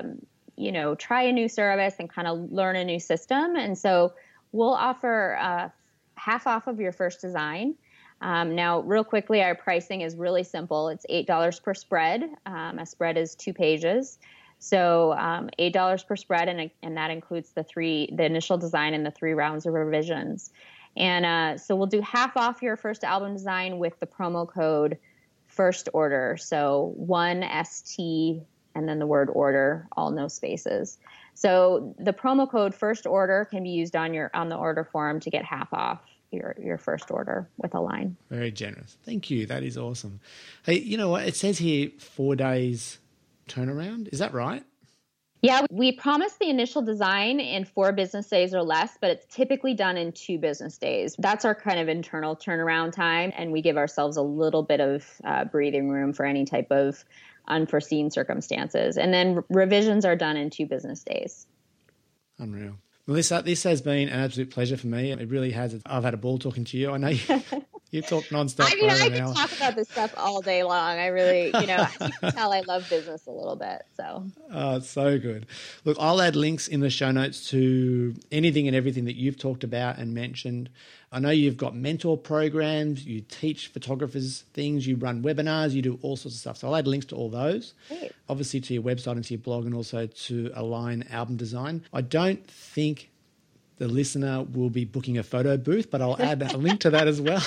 try a new service and kind of learn a new system. And so we'll offer half off of your first design. Now, real quickly, our pricing is really simple. It's $8 per spread. A spread is 2 pages. So $8 per spread, and that includes the initial design and the 3 rounds of revisions. And so we'll do half off your first album design with the promo code first order. So 1ST and then the word order, all no spaces. So the promo code first order can be used on the order form to get half off your first order with Align. Very generous. Thank you. That is awesome. Hey, you know what? It says here 4 days turnaround. Is that right? Yeah, we promise the initial design in 4 business days or less, but it's typically done in 2 business days. That's our kind of internal turnaround time, and we give ourselves a little bit of breathing room for any type of unforeseen circumstances. And then revisions are done in 2 business days. Unreal. Melissa, this has been an absolute pleasure for me. It really has. I've had a ball talking to you. I know you talk nonstop. I mean, I can talk about this stuff all day long. I really, as you can tell, I love business a little bit. So. Oh, it's so good. Look, I'll add links in the show notes to anything and everything that you've talked about and mentioned. I know you've got mentor programs, you teach photographers things, you run webinars, you do all sorts of stuff. So I'll add links to all those. Great. Obviously to your website and to your blog, and also to Align Album Design. I don't think the listener will be booking a photo booth, but I'll add a link to that as well.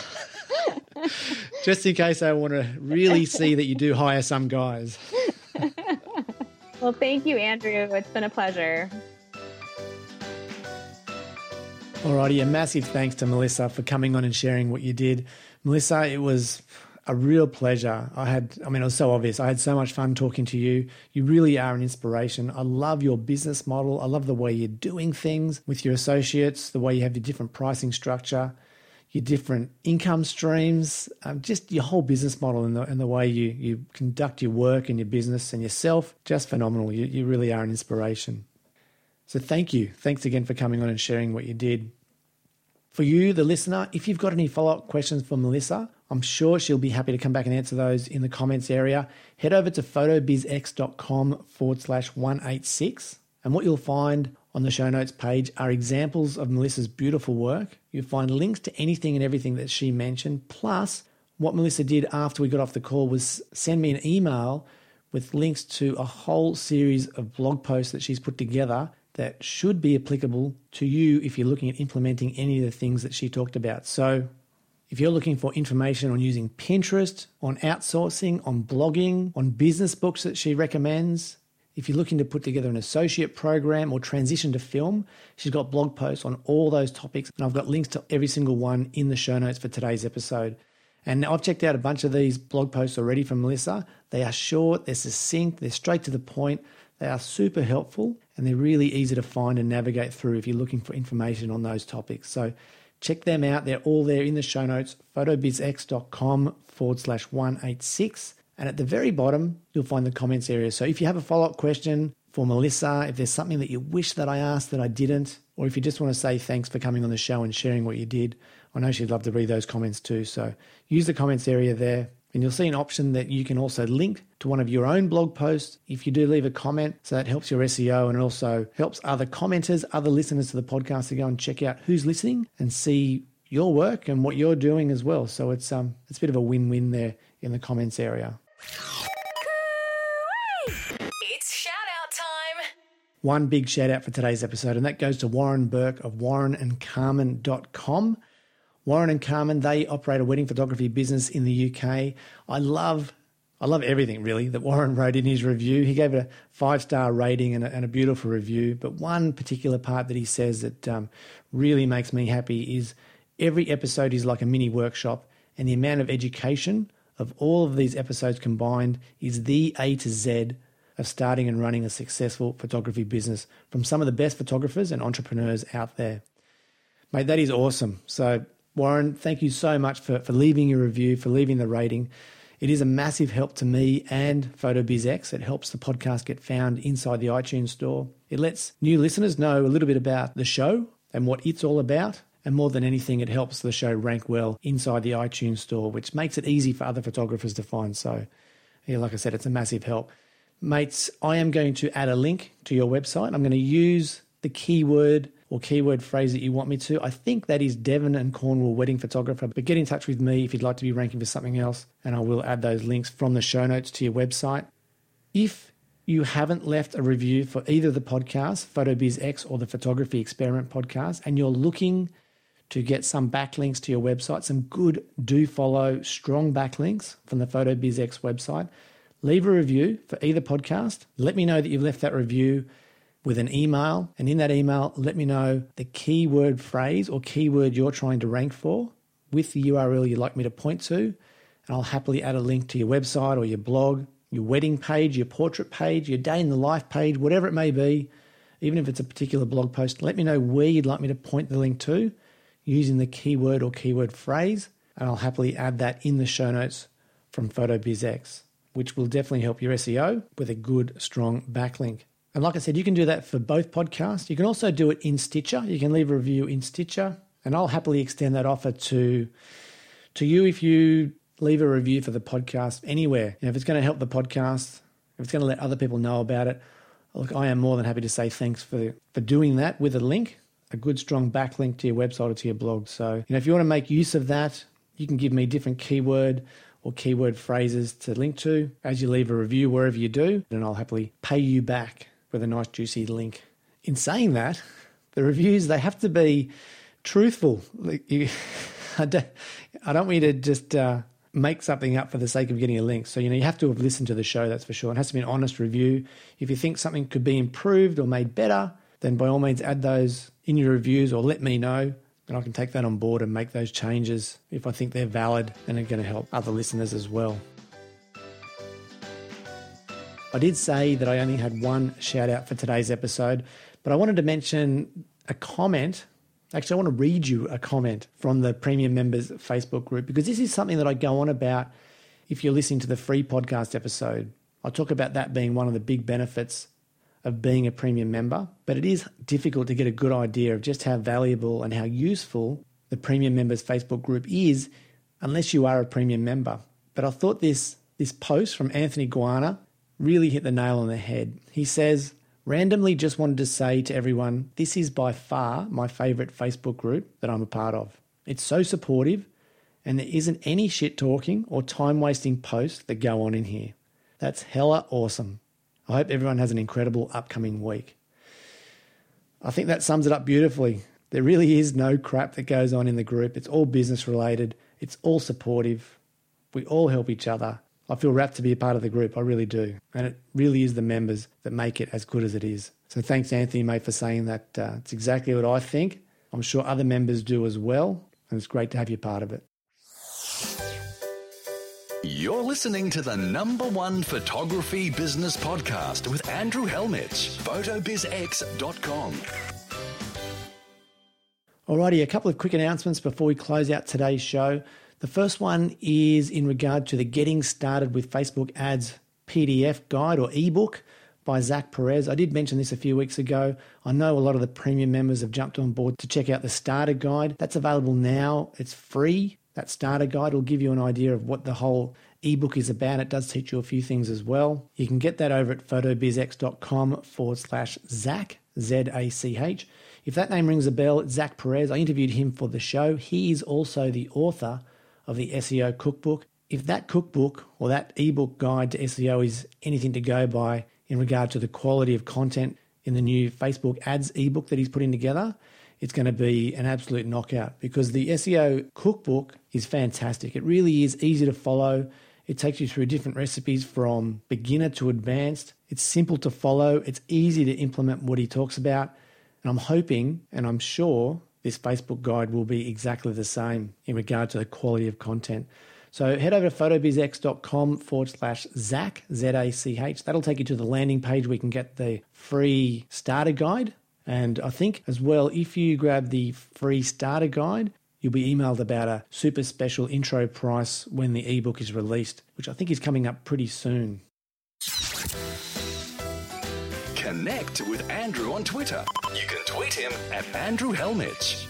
Just in case I want to really see that you do hire some guys. Well, thank you, Andrew. It's been a pleasure. Alrighty, a massive thanks to Melissa for coming on and sharing what you did. Melissa, it was a real pleasure. It was so obvious. I had so much fun talking to you. You really are an inspiration. I love your business model. I love the way you're doing things with your associates, the way you have your different pricing structure, your different income streams, just your whole business model and the way you conduct your work and your business and yourself. Just phenomenal. You really are an inspiration. So thank you. Thanks again for coming on and sharing what you did. For you, the listener, if you've got any follow-up questions for Melissa, I'm sure she'll be happy to come back and answer those in the comments area. Head over to photobizx.com/186. And what you'll find on the show notes page are examples of Melissa's beautiful work. You'll find links to anything and everything that she mentioned. Plus, what Melissa did after we got off the call was send me an email with links to a whole series of blog posts that she's put together that should be applicable to you if you're looking at implementing any of the things that she talked about. So if you're looking for information on using Pinterest, on outsourcing, on blogging, on business books that she recommends, if you're looking to put together an associate program or transition to film, she's got blog posts on all those topics. And I've got links to every single one in the show notes for today's episode. And I've checked out a bunch of these blog posts already from Melissa. They are short, they're succinct, they're straight to the point. They are super helpful and they're really easy to find and navigate through if you're looking for information on those topics. So check them out. They're all there in the show notes, photobizx.com/186. And at the very bottom, you'll find the comments area. So if you have a follow-up question for Melissa, if there's something that you wish that I asked that I didn't, or if you just want to say thanks for coming on the show and sharing what you did, I know she'd love to read those comments too. So use the comments area there. And you'll see an option that you can also link to one of your own blog posts if you do leave a comment. So that helps your SEO and it also helps other commenters, other listeners to the podcast to go and check out who's listening and see your work and what you're doing as well. So it's a bit of a win-win there in the comments area. It's shout out time. One big shout out for today's episode, and that goes to Warren Burke of warrenandcarmen.com. Warren and Carmen, they operate a wedding photography business in the UK. I love everything really that Warren wrote in his review. He gave it a 5-star rating and a beautiful review. But one particular part that he says that really makes me happy is every episode is like a mini workshop, and the amount of education of all of these episodes combined is the A to Z of starting and running a successful photography business from some of the best photographers and entrepreneurs out there. Mate, that is awesome. So Warren, thank you so much for leaving your review, for leaving the rating. It is a massive help to me and PhotoBizX. It helps the podcast get found inside the iTunes store. It lets new listeners know a little bit about the show and what it's all about. And more than anything, it helps the show rank well inside the iTunes store, which makes it easy for other photographers to find. So, yeah, like I said, it's a massive help. Mates, I am going to add a link to your website. I'm going to use the keyword or keyword phrase that you want me to. I think that is Devon and Cornwall wedding photographer, but get in touch with me if you'd like to be ranking for something else, and I will add those links from the show notes to your website. If you haven't left a review for either the podcast, PhotoBizX or the Photography Experiment podcast, and you're looking to get some backlinks to your website, some good do follow strong backlinks from the PhotoBizX website, leave a review for either podcast. Let me know that you've left that review with an email, and in that email, let me know the keyword phrase or keyword you're trying to rank for with the URL you'd like me to point to, and I'll happily add a link to your website or your blog, your wedding page, your portrait page, your day in the life page, whatever it may be. Even if it's a particular blog post, let me know where you'd like me to point the link to using the keyword or keyword phrase, and I'll happily add that in the show notes from PhotoBizX, which will definitely help your SEO with a good, strong backlink. And like I said, you can do that for both podcasts. You can also do it in Stitcher. You can leave a review in Stitcher, and I'll happily extend that offer to you if you leave a review for the podcast anywhere. If it's going to help the podcast, if it's going to let other people know about it, look, I am more than happy to say thanks for doing that with a link, a good, strong backlink to your website or to your blog. So, if you want to make use of that, you can give me different keyword or keyword phrases to link to as you leave a review wherever you do, and I'll happily pay you back with a nice juicy link. In saying that, the reviews, they have to be truthful. I don't want you to just make something up for the sake of getting a link. So, you have to have listened to the show, that's for sure. It has to be an honest review. If you think something could be improved or made better, then by all means add those in your reviews or let me know, and I can take that on board and make those changes if I think they're valid and are going to help other listeners as well. I did say that I only had one shout out for today's episode, but I wanted to mention a comment. Actually, I want to read you a comment from the Premium Members Facebook group, because this is something that I go on about if you're listening to the free podcast episode. I talk about that being one of the big benefits of being a premium member, but it is difficult to get a good idea of just how valuable and how useful the Premium Members Facebook group is unless you are a premium member. But I thought this post from Anthony Guana really hit the nail on the head. He says, randomly just wanted to say to everyone, this is by far my favourite Facebook group that I'm a part of. It's so supportive, and there isn't any shit talking or time wasting posts that go on in here. That's hella awesome. I hope everyone has an incredible upcoming week. I think that sums it up beautifully. There really is no crap that goes on in the group. It's all business related. It's all supportive. We all help each other. I feel rapt to be a part of the group. I really do. And it really is the members that make it as good as it is. So thanks, Anthony, mate, for saying that. It's exactly what I think. I'm sure other members do as well. And it's great to have you part of it. You're listening to the #1 photography business podcast with Andrew Hellmich, photobizx.com. Alrighty, a couple of quick announcements before we close out today's show. The first one is in regard to the Getting Started with Facebook Ads PDF guide or ebook by Zach Perez. I did mention this a few weeks ago. I know a lot of the premium members have jumped on board to check out the starter guide. That's available now. It's free. That starter guide will give you an idea of what the whole ebook is about. It does teach you a few things as well. You can get that over at photobizx.com/Zach, Z-A-C-H. If that name rings a bell, it's Zach Perez. I interviewed him for the show. He is also the author of the SEO cookbook. If that cookbook or that ebook guide to SEO is anything to go by in regard to the quality of content in the new Facebook ads ebook that he's putting together, it's going to be an absolute knockout because the SEO cookbook is fantastic. It really is easy to follow. It takes you through different recipes from beginner to advanced. It's simple to follow. It's easy to implement what he talks about. And I'm hoping and I'm sure this Facebook guide will be exactly the same in regard to the quality of content. So head over to photobizx.com/Zach, Z-A-C-H. That'll take you to the landing page where you can get the free starter guide. And I think as well, if you grab the free starter guide, you'll be emailed about a super special intro price when the ebook is released, which I think is coming up pretty soon. Connect with Andrew on Twitter. You can tweet him at Andrew Hellmich.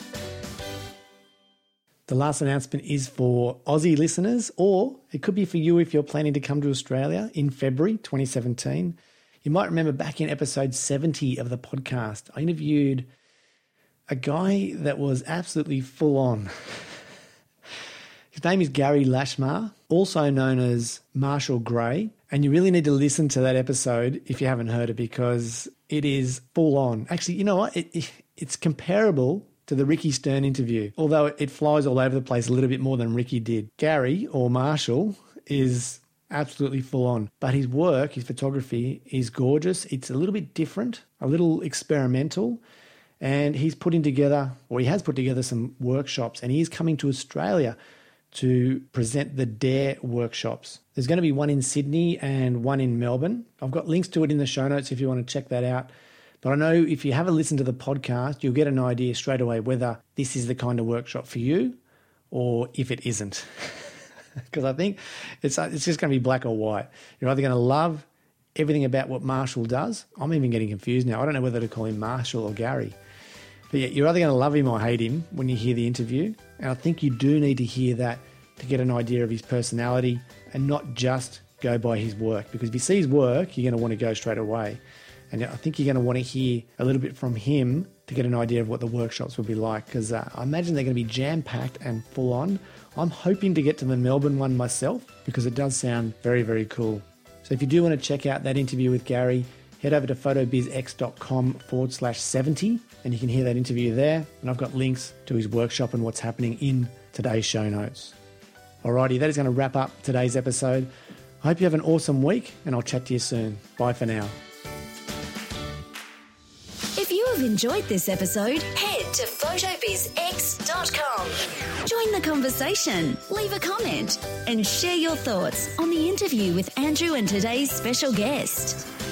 The last announcement is for Aussie listeners, or it could be for you if you're planning to come to Australia in February 2017. You might remember back in episode 70 of the podcast, I interviewed a guy that was absolutely full on. His name is Gary Lashmar, also known as Marshall Gray. And you really need to listen to that episode if you haven't heard it because it is full on. Actually, you know what? It's comparable to the Ricky Stern interview, although it flies all over the place a little bit more than Ricky did. Gary, or Marshall, is absolutely full on. But his work, his photography is gorgeous. It's a little bit different, a little experimental. And he has put together some workshops, and he is coming to Australia to present the DARE workshops. There's going to be one in Sydney and one in Melbourne. I've got links to it in the show notes if you want to check that out. But I know if you have a listen to the podcast, you'll get an idea straight away whether this is the kind of workshop for you or if it isn't. Because I think it's just going to be black or white. You're either going to love everything about what Marshall does. I'm even getting confused now. I don't know whether to call him Marshall or Gary. But yeah, you're either going to love him or hate him when you hear the interview. And I think you do need to hear that to get an idea of his personality and not just go by his work. Because if you see his work, you're going to want to go straight away. And I think you're going to want to hear a little bit from him to get an idea of what the workshops will be like. Because I imagine they're going to be jam-packed and full on. I'm hoping to get to the Melbourne one myself because it does sound very, very cool. So if you do want to check out that interview with Gary, head over to photobizx.com/70 and you can hear that interview there. And I've got links to his workshop and what's happening in today's show notes. Alrighty, that is going to wrap up today's episode. I hope you have an awesome week and I'll chat to you soon. Bye for now. If you have enjoyed this episode, head to photobizx.com. Join the conversation, leave a comment, and share your thoughts on the interview with Andrew and today's special guest.